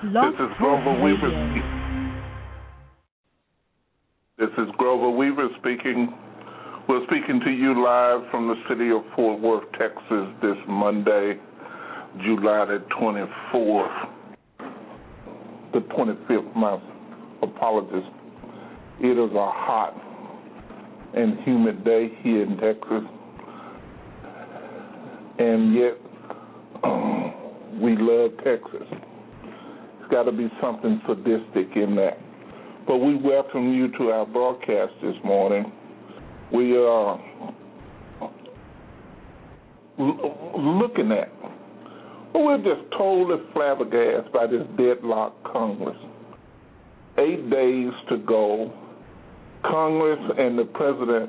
Blog This is Grover Weaver. This is Grover Weaver speaking. We're speaking to you live from the city of Fort Worth, Texas, this Monday, July the 24th, the 25th. My apologies. It is a hot and humid day here in Texas, and yet we love Texas. It's got to be something sadistic in that. But we welcome you to our broadcast this morning. We are looking at, we're just totally flabbergasted by this deadlocked Congress. 8 days to go. Congress and the president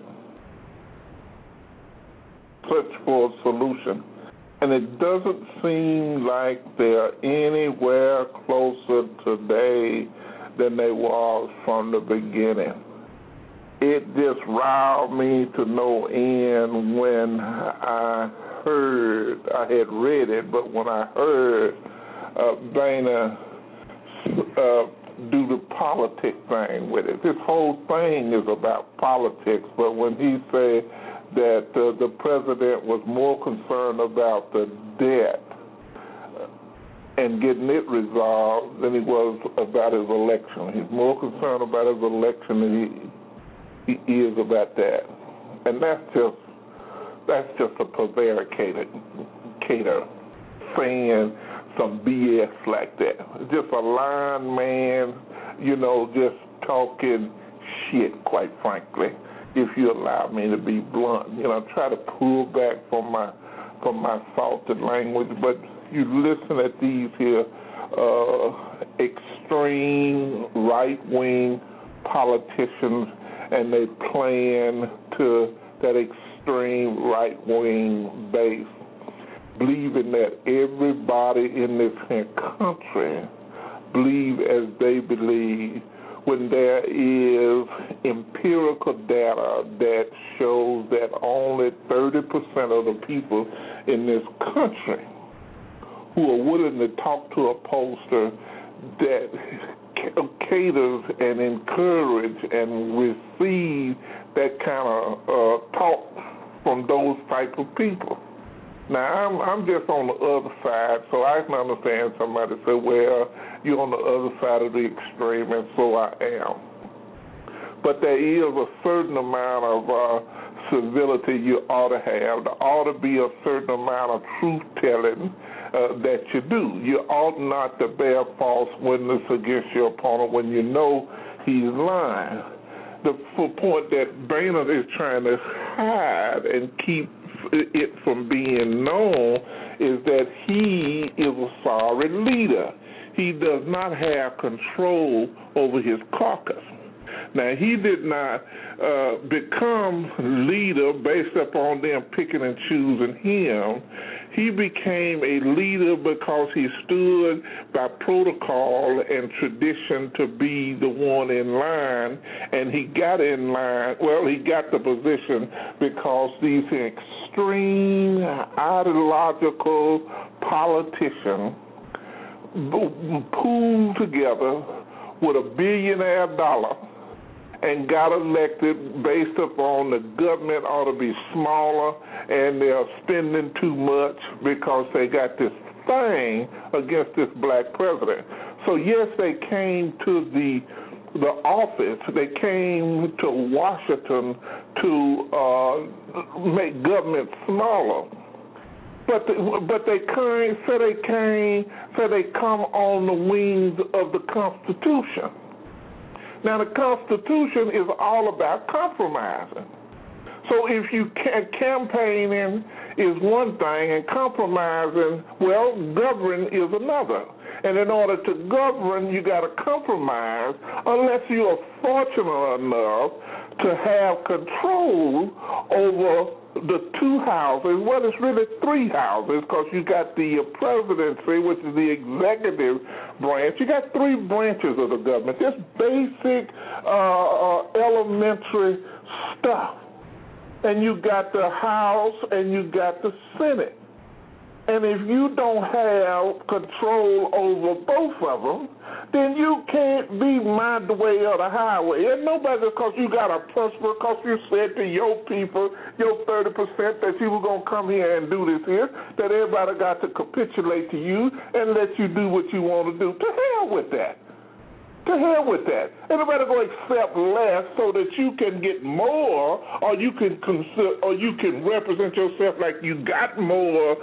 search for a solution, and it doesn't seem like they're anywhere closer today than they was from the beginning. It just riled me to no end when I had read it, but when I heard Boehner do the politic thing with it. This whole thing is about politics, but when he said that the president was more concerned about the debt and getting it resolved than he was about his election. He's more concerned about his election than he is about that. And that's just a prevaricator saying some BS like that. Just a lying man, just talking shit, quite frankly, if you allow me to be blunt. Try to pull back from my salted language, but you listen at these here extreme right-wing politicians, and they playing to that extreme right-wing base, believing that everybody in this country believe as they believe, when there is empirical data that shows that only 30% of the people in this country who are willing to talk to a pollster that caters and encourage and receive that kind of talk from those type of people. Now, I'm just on the other side, so I can understand somebody say, well, you're on the other side of the extreme, and so I am. But there is a certain amount of civility you ought to have. There ought to be a certain amount of truth-telling that you do. You ought not to bear false witness against your opponent when you know he's lying. The point that Boehner is trying to hide and keep it from being known is that he is a sorry leader. He does not have control over his caucus. Now, he did not become leader based upon them picking and choosing him. He became a leader because he stood by protocol and tradition to be the one in line, and he got in line. Well, he got the position because these extreme ideological politicians pooled together with $1 billion and got elected based upon the government ought to be smaller and they're spending too much because they got this thing against this black president. So, yes, they came to the office, they came to Washington to make government smaller. But they come on the wings of the Constitution. Now, the Constitution is all about compromising. So if you campaigning is one thing and compromising, well, governing is another. And in order to govern, you got to compromise unless you are fortunate enough to have control over the two houses. Well, it's really three houses because you got the presidency, which is the executive branch. You got three branches of the government. Just basic elementary stuff. And you got the House and you got the Senate. And if you don't have control over both of them, then you can't be my way or the highway. And nobody, because you got to prosper, because you said to your people, your 30%, that you were going to come here and do this here, that everybody got to capitulate to you and let you do what you want to do. To hell with that. To hell with that. Everybody going to accept less so that you can get more, or you can represent yourself like you got more.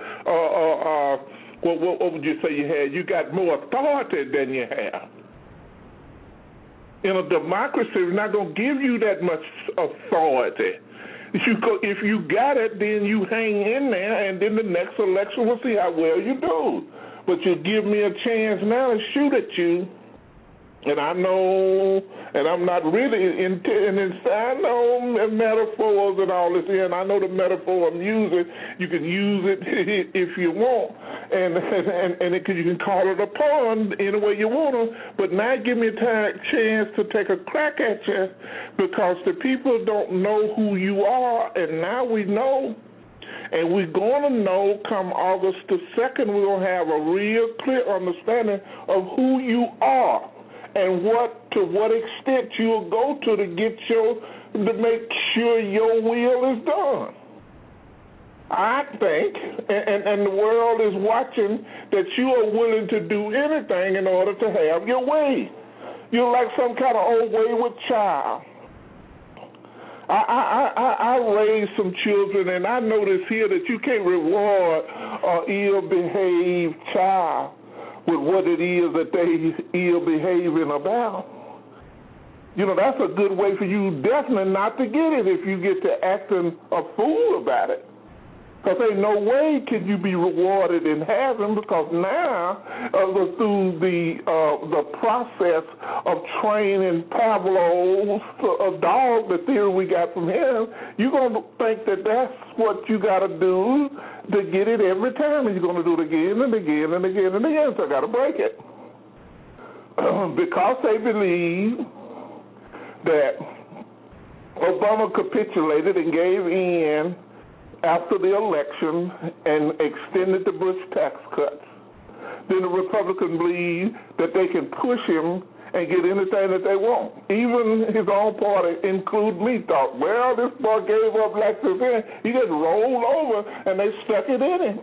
What would you say you had? You got more authority than you have. In a democracy, we're not going to give you that much authority. If you got it, then you hang in there, and then the next election we'll see how well you do. But you give me a chance now to shoot at you. And I know, and I'm not really I know metaphors and all this here, and I know the metaphor I'm using. You can use it if you want, and you can call it a pun any way you want to. But now give me a chance to take a crack at you, because the people don't know who you are, and now we know. And we're going to know come August the 2nd, we're going to have a real clear understanding of who you are. And to what extent you'll go to make sure your will is done. I think, and the world is watching, that you are willing to do anything in order to have your way. You're like some kind of old wayward child. I raised some children, and I notice here that you can't reward an ill-behaved child with what it is that they ill-behaving about. You know, that's a good way for you definitely not to get it if you get to acting a fool about it. Because ain't no way can you be rewarded in heaven, because now through the process of training Pavlov's dog, the theory we got from him, you're going to think that that's what you got to do to get it every time, and you're going to do it again and again and again and again, so I got to break it. Because they believe that Obama capitulated and gave in after the election and extended the Bush tax cuts, then the Republicans believe that they can push him and get anything that they want. Even his own party, include me, thought, well, this boy gave up like this, he just rolled over and they stuck it in him.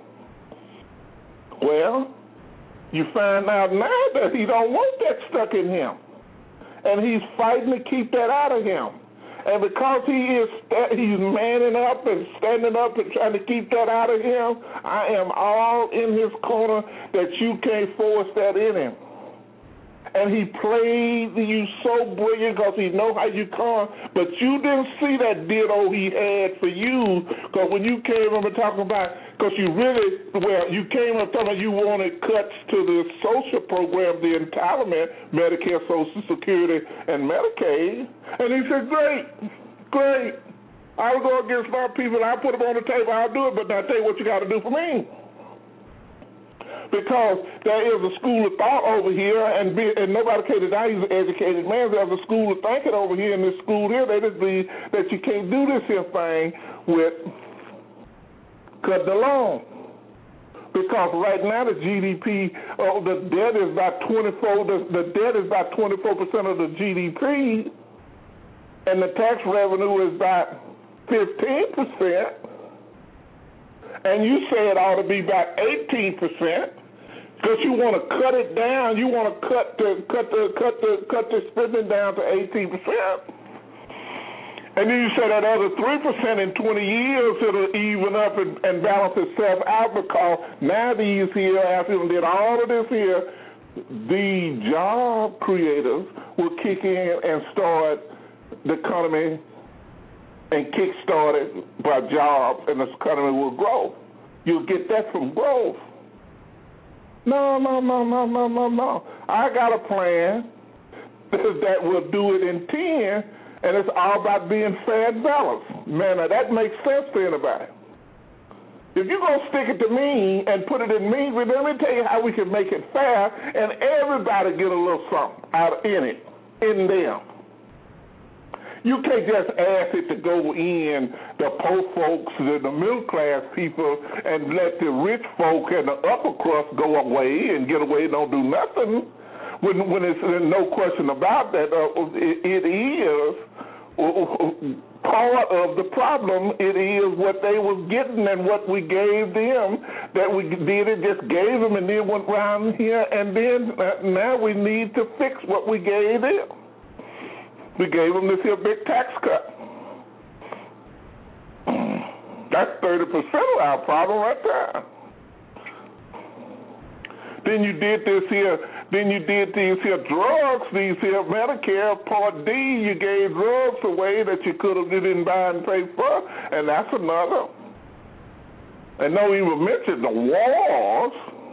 Well, you find out now that he don't want that stuck in him, and he's fighting to keep that out of him. And because he's manning up and standing up and trying to keep that out of him, I am all in his corner that you can't force that in him. And he played you so brilliant because he know how you come, but you didn't see that ditto he had for you, because when you came up and talking about, because you came up talking about you wanted cuts to the social program, the entitlement, Medicare, Social Security, and Medicaid. And he said, great. I'll go against my people, I'll put them on the table, I'll do it, but now I'll tell you what you got to do for me. Because there is a school of thought over here, and nobody can deny he's an educated man. There's a school of thinking over here in this school here. They just believe that you can't do this here thing with cut the loan. Because right now the GDP, the debt is about 24%. The debt is about 24% of the GDP, and the tax revenue is about 15%. And you say it ought to be about 18%, because you want to cut it down. You want to cut the spending down to 18%. And then you say that other 3% in 20 years it'll even up and balance itself out, because now these here, after they did all of this here, the job creators will kick in and start the economy and kick-start it by jobs, and the economy will grow. You'll get that from growth. No. I got a plan that will do it in 10, and it's all about being fair and balanced. Man, now that makes sense to anybody. If you're going to stick it to me and put it in me, let me tell you how we can make it fair and everybody get a little something out in them. You can't just ask it to go in the poor folks, the middle class people, and let the rich folk and the upper crust go away and get away and don't do nothing. When it's no question about that, it is part of the problem. It is what they was getting and what we gave them that we did it, just gave them and then went around here, and then now we need to fix what we gave them. We gave them this here big tax cut. That's 30% of our problem right there. Then you did this here. Then you did these here drugs, these here Medicare Part D. You gave drugs away that you could have didn't buy and pay for, and that's another. And don't even mention the wars.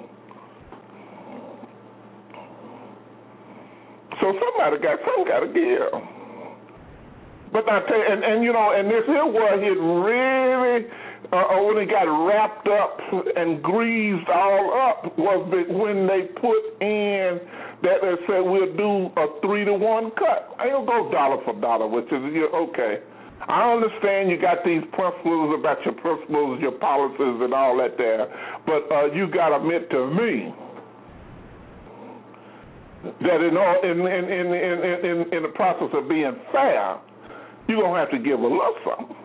So somebody got to give. But I tell you, and this is where it really, when it got wrapped up and greased all up, was when they put in that they said we'll do a 3-to-1 cut. I don't go dollar for dollar, which is okay. I understand you got these principles about your principles, your policies, and all that there, but you got to admit to me that in the process of being fair, you're going to have to give a little something.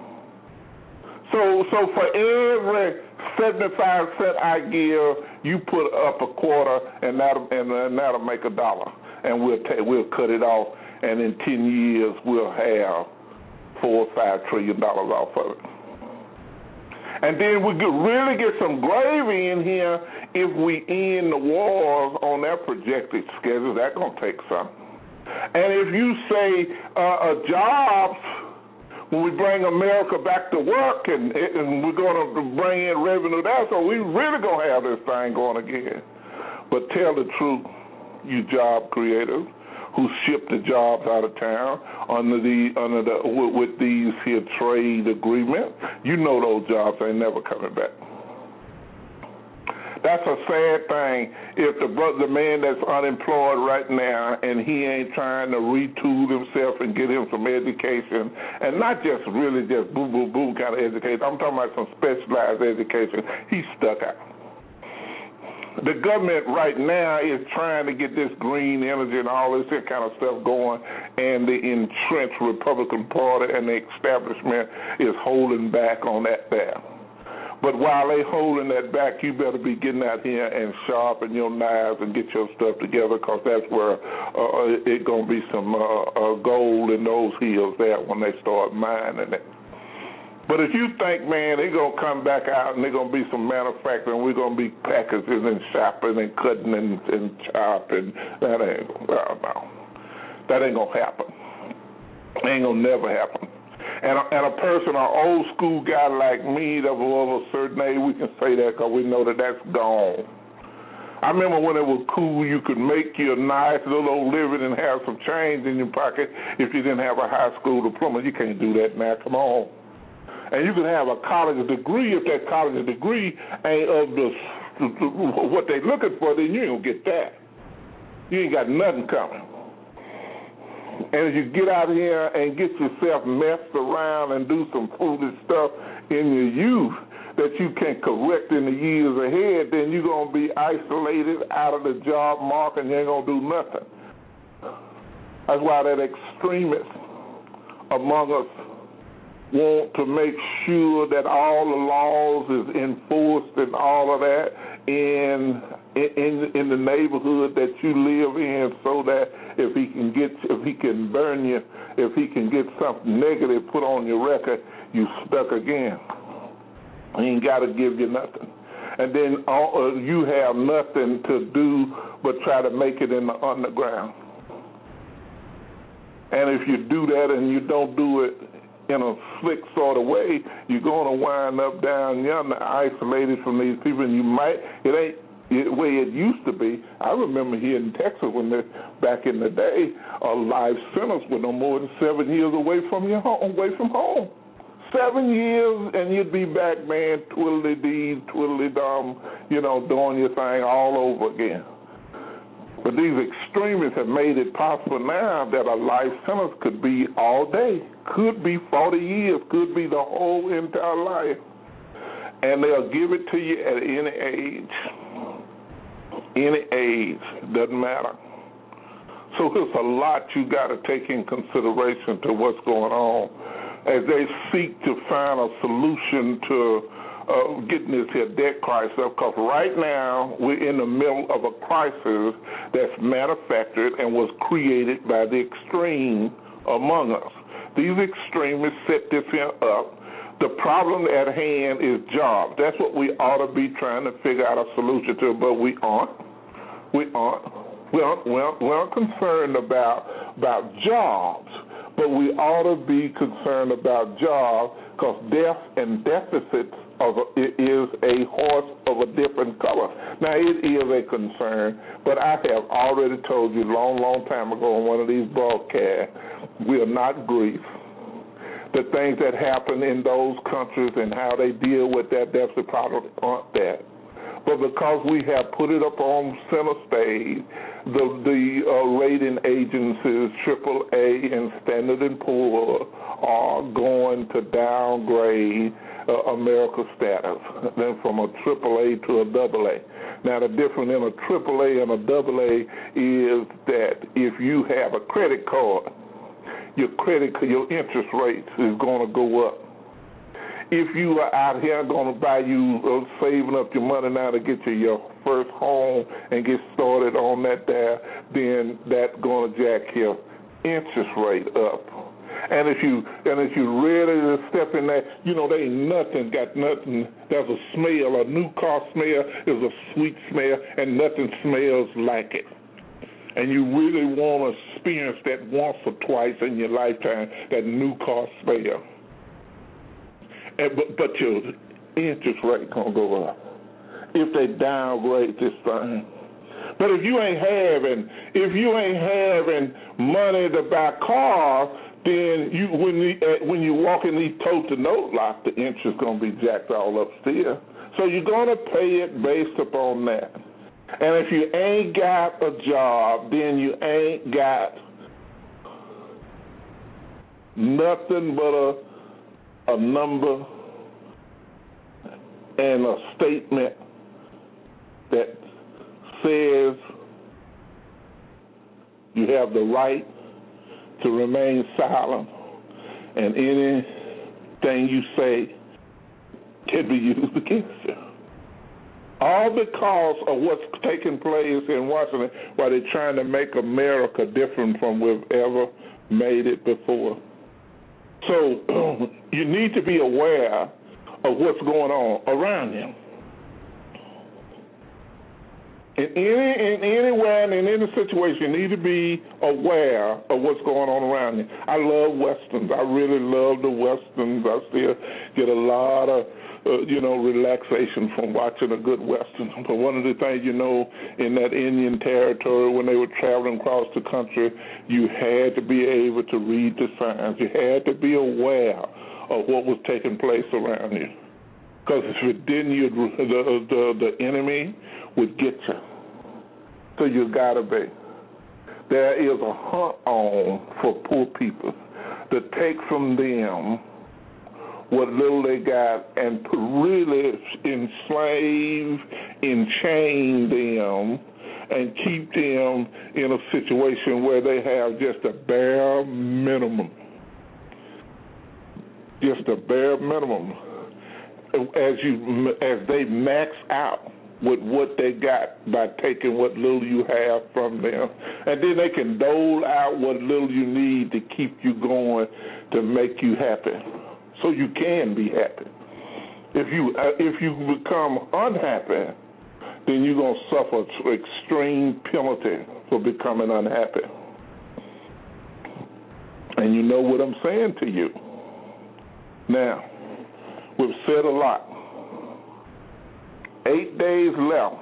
So for every 75 cents I give, you put up a quarter, and that'll make $1, and we'll cut it off, and in 10 years we'll have $4 or $5 trillion off of it. And then we could really get some gravy in here if we end the wars on that projected schedule. That's going to take some. And if you say jobs, when we bring America back to work and we're going to bring in revenue there, so we really going to have this thing going again. But tell the truth, you job creators who ship the jobs out of town with these here trade agreements, you know those jobs ain't never coming back. That's a sad thing if the man that's unemployed right now and he ain't trying to retool himself and get him some education, and not just really just boo kind of education. I'm talking about some specialized education. He's stuck out. The government right now is trying to get this green energy and all this kind of stuff going, and the entrenched Republican Party and the establishment is holding back on that there. But while they holding that back, you better be getting out here and sharpen your knives and get your stuff together, because that's where it's going to be some gold in those hills there when they start mining it. But if you think, man, they're going to come back out and they're going to be some manufacturing, we're going to be packaging and shopping and cutting and chopping, that ain't going to happen. It ain't going to never happen. And a person, an old school guy like me that was of a certain age, we can say that because we know that that's gone. I remember when it was cool, you could make your nice little old living and have some change in your pocket if you didn't have a high school diploma. You can't do that now. Come on. And you can have a college degree. If that college degree ain't of what they looking for, then you ain't going to get that. You ain't got nothing coming. And if you get out here and get yourself messed around and do some foolish stuff in your youth that you can correct in the years ahead, then you're going to be isolated out of the job market and you ain't going to do nothing. That's why that extremists among us want to make sure that all the laws is enforced and all of that in the neighborhood that you live in, so that if he can burn you, if he can get something negative put on your record, you stuck again. He ain't got to give you nothing. And then you have nothing to do but try to make it in the underground. And if you do that and you don't do it in a slick sort of way, you're going to wind up down yonder isolated from these people, and it ain't the way it used to be. I remember here in Texas when back in the day, a life sentence was no more than 7 years away from home. 7 years, and you'd be back, man, twiddly-dee, twiddly-dum, doing your thing all over again. But these extremists have made it possible now that a life sentence could be all day, could be 40 years, could be the whole entire life. And they'll give it to you at any age. Any age, doesn't matter. So there's a lot you got to take in consideration to what's going on as they seek to find a solution to getting this here debt crisis up, because right now we're in the middle of a crisis that's manufactured and was created by the extreme among us. These extremists set this here up. The problem at hand is jobs. That's what we ought to be trying to figure out a solution to, but we aren't. We aren't concerned about jobs, but we ought to be concerned about jobs, because death and deficits is a horse of a different color. Now, it is a concern, but I have already told you long time ago on one of these broadcasts, we are not Greece. The things that happen in those countries and how they deal with that deficit problem aren't that. But because we have put it up on center stage, the rating agencies, AAA and Standard & Poor's, are going to downgrade America's status, then from a AAA to a AA. Now, the difference in a AAA and a AA is that if you have a credit card, your interest rate is going to go up. If you are out here going to buy you, saving up your money now to get you your first home and get started on that there, then that's going to jack your interest rate up. And if you really step in there, there ain't got nothing. There's a smell. A new car smell is a sweet smell, and nothing smells like it. And you really want to experience that once or twice in your lifetime, that new car smell. But your interest rate gonna go up if they downgrade this thing. But if you ain't having money to buy cars, then when you walk in these toe-to-note lots, the interest gonna be jacked all up still. So you're gonna pay it based upon that. And if you ain't got a job, then you ain't got nothing but a number and a statement that says you have the right to remain silent, and anything you say can be used against you. All because of what's taking place in Washington, while they're trying to make America different from we've ever made it before. So you need to be aware of what's going on around you. Anywhere and in any situation, you need to be aware of what's going on around you. I love Westerns. I really love the Westerns. I still get a lot of relaxation from watching a good Western. But one of the things, in that Indian territory, when they were traveling across the country, you had to be able to read the signs. You had to be aware of what was taking place around you. Because if it didn't, the enemy would get you. So you got to be. There is a hunt on for poor people to take from them what little they got and really enslave, enchain them, and keep them in a situation where they have just a bare minimum. Just a bare minimum. As they max out with what they got by taking what little you have from them. And then they can dole out what little you need to keep you going to make you happy. So you can be happy. If you become unhappy, then you're going to suffer extreme penalty for becoming unhappy. And you know what I'm saying to you. Now, we've said a lot. 8 days left.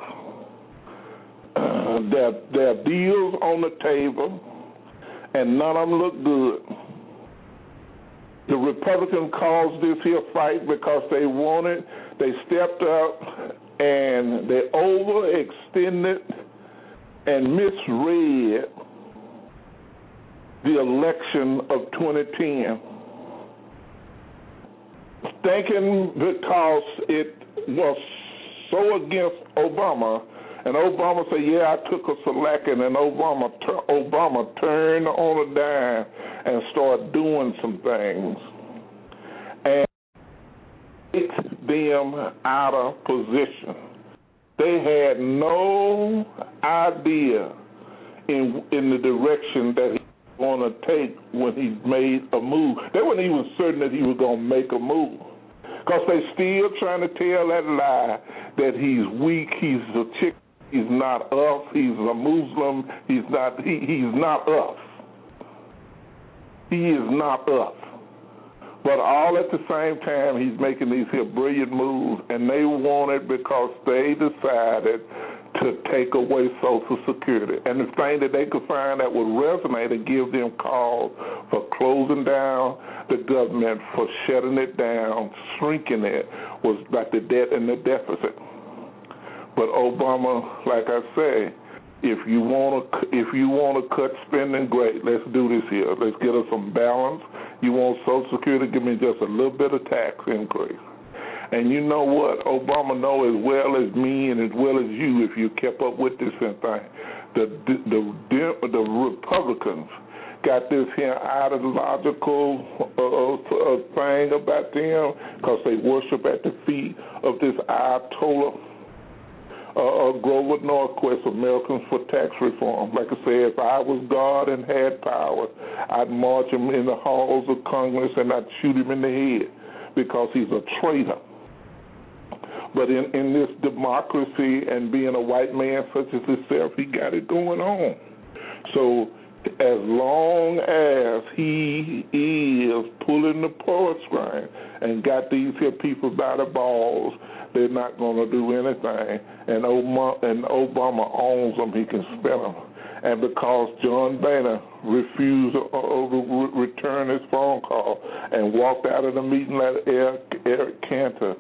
There are deals on the table, and none of them look good. The Republicans caused this here fight because they stepped up and they overextended and misread the election of 2010, thinking because it was so against Obama, and Obama said, yeah, I took a selecting, and Obama turned on a dime and started doing some things. And it them out of position. They had no idea in the direction that he was going to take when he made a move. They weren't even certain that he was going to make a move, because they still trying to tell that lie that he's weak, he's a chick, he's not us, he's a Muslim, he's not us. He is not us. But all at the same time, he's making these here brilliant moves, and they want it because they decided to take away Social Security. And the thing that they could find that would resonate and give them cause for closing down the government, for shutting it down, shrinking it, was like the debt and the deficit. But Obama, like I say, if you want to cut spending, great. Let's do this here. Let's get us some balance. You want Social Security? Give me just a little bit of tax increase. And you know what? Obama knows as well as me and as well as you, if you kept up with this thing, the Republicans got this here ideological thing about them because they worship at the feet of this Ayatollah Grover Norquist, Americans for Tax Reform. Like I said, if I was God and had power, I'd march him in the halls of Congress and I'd shoot him in the head because he's a traitor. But in this democracy and being a white man such as himself, he got it going on. So as long as he is pulling the purse string and got these here people by the balls, they're not going to do anything. And Obama owns them, he can spend them. And because John Boehner refused to return his phone call and walked out of the meeting like Eric Cantor,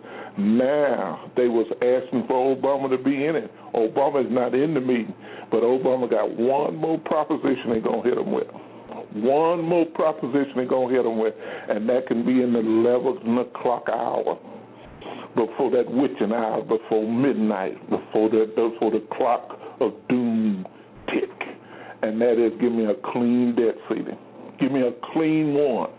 now they was asking for Obama to be in it. Obama is not in the meeting, but Obama got one more proposition they're going to hit him with. One more proposition they're going to hit him with, and that can be in the 11 o'clock hour. Before that witching hour, before midnight, before the clock of doom tick. And that is, give me a clean debt ceiling. Give me a clean one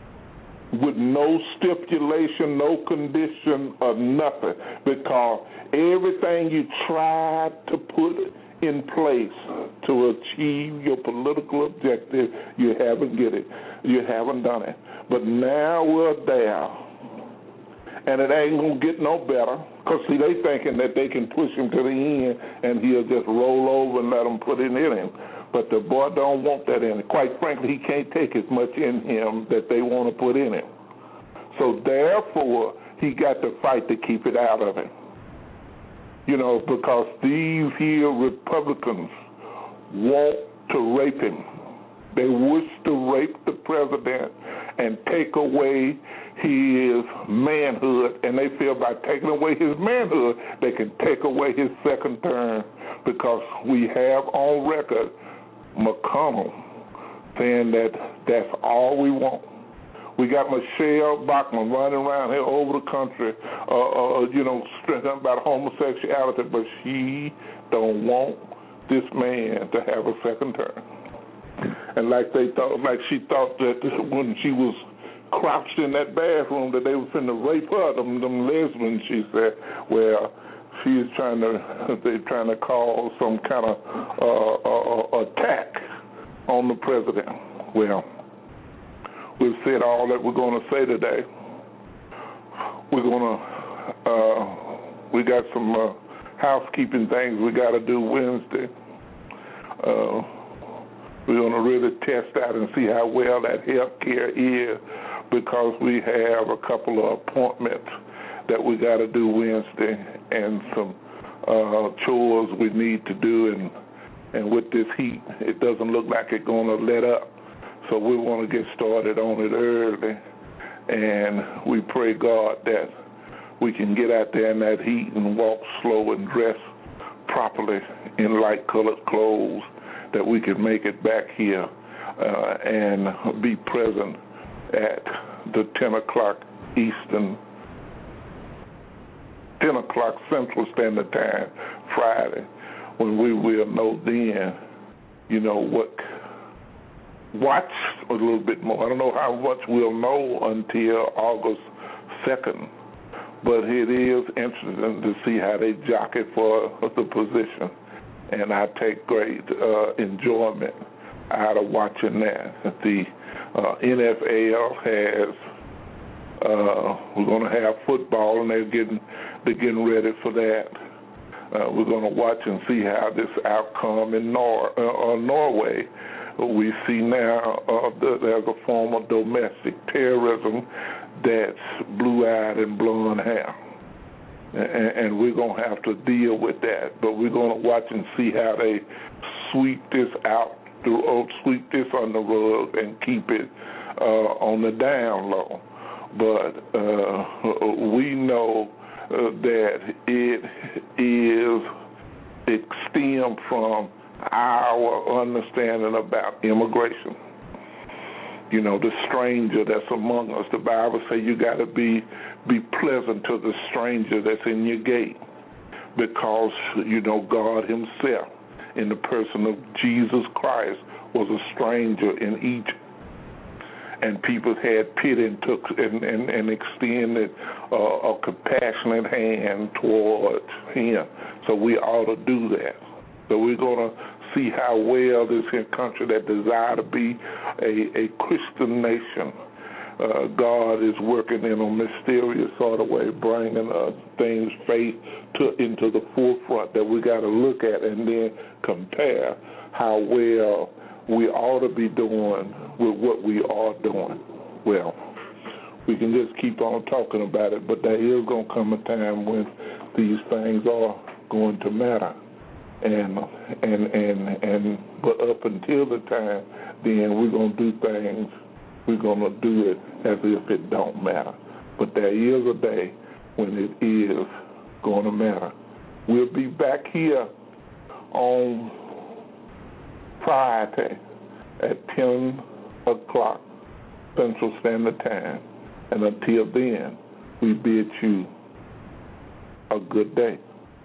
with no stipulation, no condition, or nothing, because everything you tried to put in place to achieve your political objective, you haven't get it. You haven't done it. But now we're there. And it ain't going to get no better, because, see, they thinking that they can push him to the end and he'll just roll over and let them put it in him. But the boy don't want that in him. Quite frankly, he can't take as much in him that they want to put in him. So, therefore, he got to fight to keep it out of him. You know, because these here Republicans want to rape him. They wish to rape the president and take away his manhood, and they feel by taking away his manhood, they can take away his second term, because we have on record McConnell saying that that's all we want. We got Michelle Bachmann running around here over the country, stressing about homosexuality, but she don't want this man to have a second term. And like she thought that when she was crouched in that bathroom that they were finna rape her, them lesbians, she said. Well, they're trying to cause some kind of attack on the president. Well, we've said all that we're going to say today. We got some housekeeping things we got to do Wednesday. We're going to really test out and see how well that health care is, because we have a couple of appointments that we got to do Wednesday and some chores we need to do. And with this heat, it doesn't look like it's going to let up. So we want to get started on it early. And we pray, God, that we can get out there in that heat and walk slow and dress properly in light-colored clothes, that we can make it back here and be present at the 10 o'clock Eastern, 10 o'clock Central Standard Time Friday, when we will know then, watch a little bit more. I don't know how much we'll know until August 2nd, but it is interesting to see how they jockey for the position, and I take great enjoyment out of watching that. The NFL has, we're going to have football, and they're getting ready for that. We're going to watch and see how this outcome in Norway. We see now there's a form of domestic terrorism that's blue-eyed and blonde hair. And we're going to have to deal with that. But we're going to watch and see how they sweep this on the rug and keep it on the down low. But we know that it stems from our understanding about immigration. The stranger that's among us. The Bible says you got to be pleasant to the stranger that's in your gate, because God himself, in the person of Jesus Christ, was a stranger in Egypt. And people had pity and took and extended a compassionate hand towards him. So we ought to do that. So we're going to see how well this here country that desire to be a Christian nation, God is working in a mysterious sort of way, bringing things, faith into the forefront that we got to look at and then compare how well we ought to be doing with what we are doing. Well, we can just keep on talking about it, but there is going to come a time when these things are going to matter. But up until the time, then we're going to do things, we're going to do it as if it don't matter. But there is a day when it is going to matter. We'll be back here on Friday at 10 o'clock Central Standard Time. And until then, we bid you a good day.